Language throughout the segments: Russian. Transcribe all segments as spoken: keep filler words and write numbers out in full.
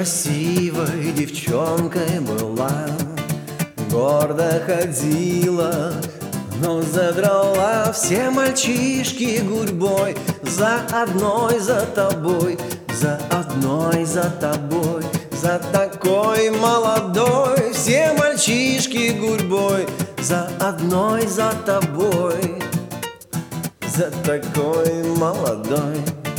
красивой девчонкой была, гордо ходила, но задрала все мальчишки гурьбой. За одной за тобой, за одной за тобой, за такой молодой. Все мальчишки гурьбой, за одной за тобой, за такой молодой.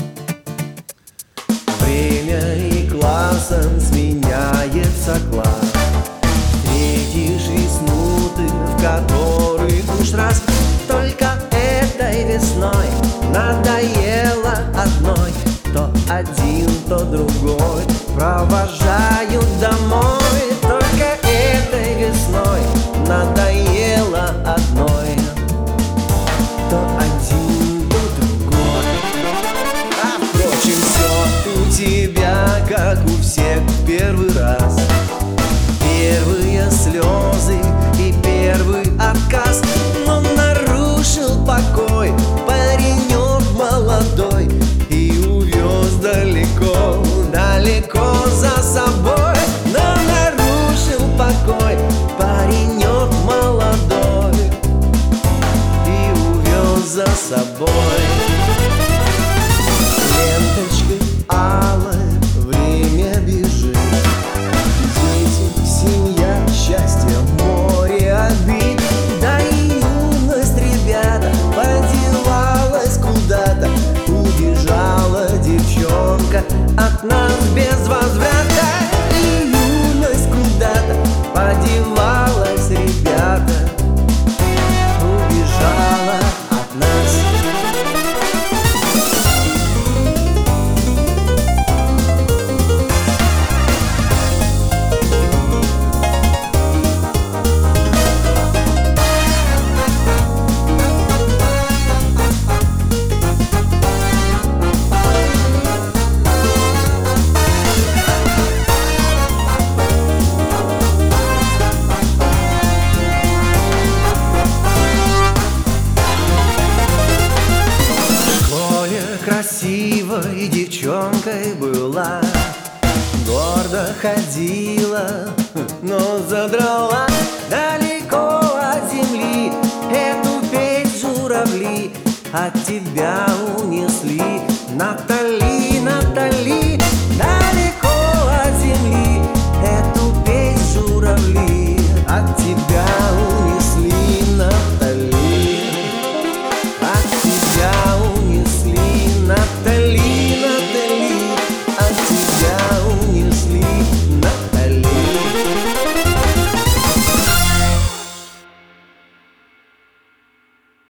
Время и классом сменяется класс. Встретишь весну ты, в которой уж раз. Только этой весной надоело одной. То один, то другой провожают домой. Только этой весной надоело одной. То один, то другой. А впрочем, все у тебя, как у всех, первый раз. Первые слезы и первый отказ. Но нарушил покой паренек молодой и увез далеко, далеко за собой. Но нарушил покой паренек молодой и увез за собой. Ленточкой алой время бежит, дети, семья, счастье, море обид. Да и юность, ребята, подевалась куда-то. Убежала девчонка от нас без возврата. И юность куда-то подевалась, ребята, убежала от нас. Красивой девчонкой была, гордо ходила, но задрала далеко от земли. Эту петь журавли от тебя унесли. Натали, Натали,